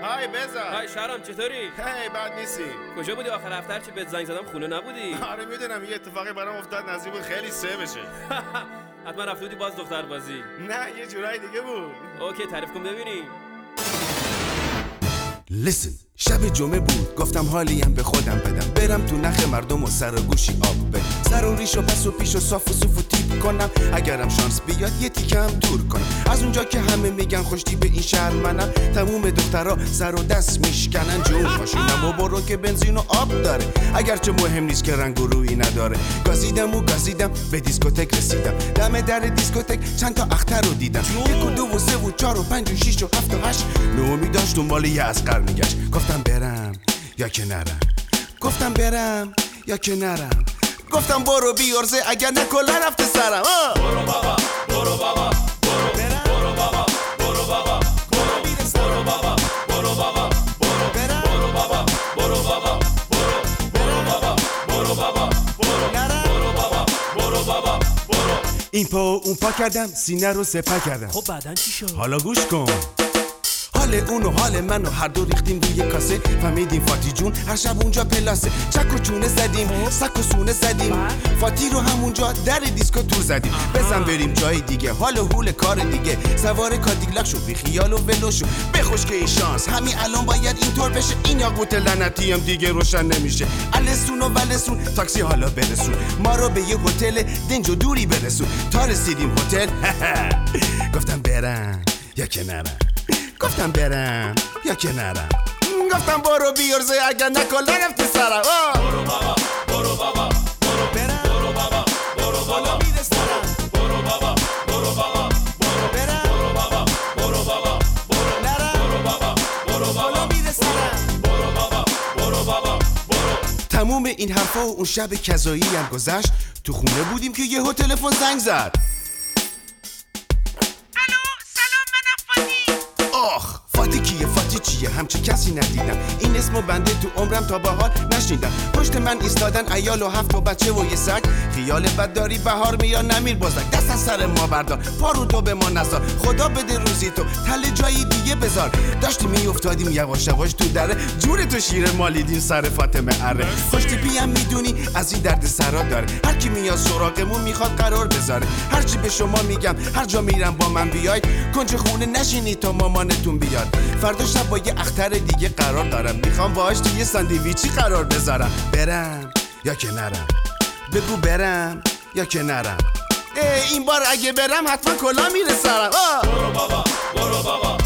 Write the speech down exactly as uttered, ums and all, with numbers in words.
های بزن. های شهرام چطوری؟ هی بد نیستی. کجا بودی آخر هفته چی بهت زنگ زدم خونه نبودی؟ آره میدونم یه اتفاقی برام افتاد نزدیک بود خیلی سه بشه. حتما رفته بودی باز دختر بازی. نه یه جورایی دیگه بود. اوکی تعریف کن ببینیم. Listen. شب جمعه بود گفتم حالیم به خودم بدم برم تو نخ مردم و سر و گوشی آب بدم سر و ریش و پس و پیش و صاف و صوف و تیپ کنم اگرم شانس بیاد یه تیکم دور کنم از اونجا که همه میگن خوشتی به این شهر منم تموم دخترها سر و دست میشکنن جون ماشینم و برو که بنزین و آب داره اگرچه مهم نیست که رنگ و رویی نداره گازیدم و گازیدم به دیسکوتک رسیدم دم در دیسکوتک چند تا اختر رو دیدم یک و دو و سه و چهار و پنج و شیش و هفت و هشت نومی داشت دنبال یه اسقر میگشت گفتم برم یا که نرم گفتم برم یا که نرم گفتم برو بیارزه اگر نه کلا رفته سرم برو بابا برو بابا برو برم برو بابا برو بابا برو برو بابا برو بابا برو برم برو بابا برو بابا برو برو بابا برو بابا برو نرم برو بابا برو بابا برو این پا و اون پا کردم سینه رو سپا کردم خب بعدن چی شد؟ حالا گوش کن حال اون و حال من و هر دو ریختیم روی کاسه فهمیدیم فاتی جون هر شب اونجا پلاسه چک و چونه زدیم سک و سونه زدیم فاتی رو همونجا در دیسکو تور زدیم بزن بریم جای دیگه حال و حول کار دیگه سوار کادیلاک شو بی خیال و ولو شو بخوش که این شانس همین الان باید اینطور بشه این یاقوت لعنتی هم دیگه روشن نمیشه السون و ولسون تاکسی حالا برسون ما رو به یه هتل دنج و دوری برسون تا رسیدیم هتل گفتم برم یا که نرم گفتم برم یا که نرم گفتم برو بیارزه اگر نکلا رفته سرم برو بابا برو بابا برو برم برو بابا برو بابا میرسم برو بابا برو بابا برو برم برو بابا برو بابا برو نرم برو بابا برو بابا میرسم برو بابا برو بابا برو تموم این حرفا و اون شب کذایی هم گذشت تو خونه بودیم که یه تلفن زنگ زد الو سلام منم فاتی آخ فاتی کیه فاتی چیه همچه کسی ندیدم این اسمو بنده تو عمرم تا به حال نشنیدم پشت من ایستادن عیال و هفت و بچه و یه سگ خیال بد داری بهار میاد نمیر بازک دست از سر ما بردار پارو تو به ما نزار خدا بده روزی تو تله جایی دیگه بذار داشتیم میافتادیم یواش یواش تو دره جور تو شیر مالیدین سر فاطمه اره خوشتیپی هم میدونی از این درد سرا داره هر کی میاد سراغمون میخواد قرار بذاره هر چی به شما میگم هر جا میرم با من بیاید کنج خونه نشینی تا مامانتون بیاد فردا شب با یه اختر دیگه قرار دارم میخوام باهاش توی ساندویچی قرار بذارم برم یا که نرم بگو برم یا که نرم این بار اگه برم حتما کلا میره سرم برو بابا برو بابا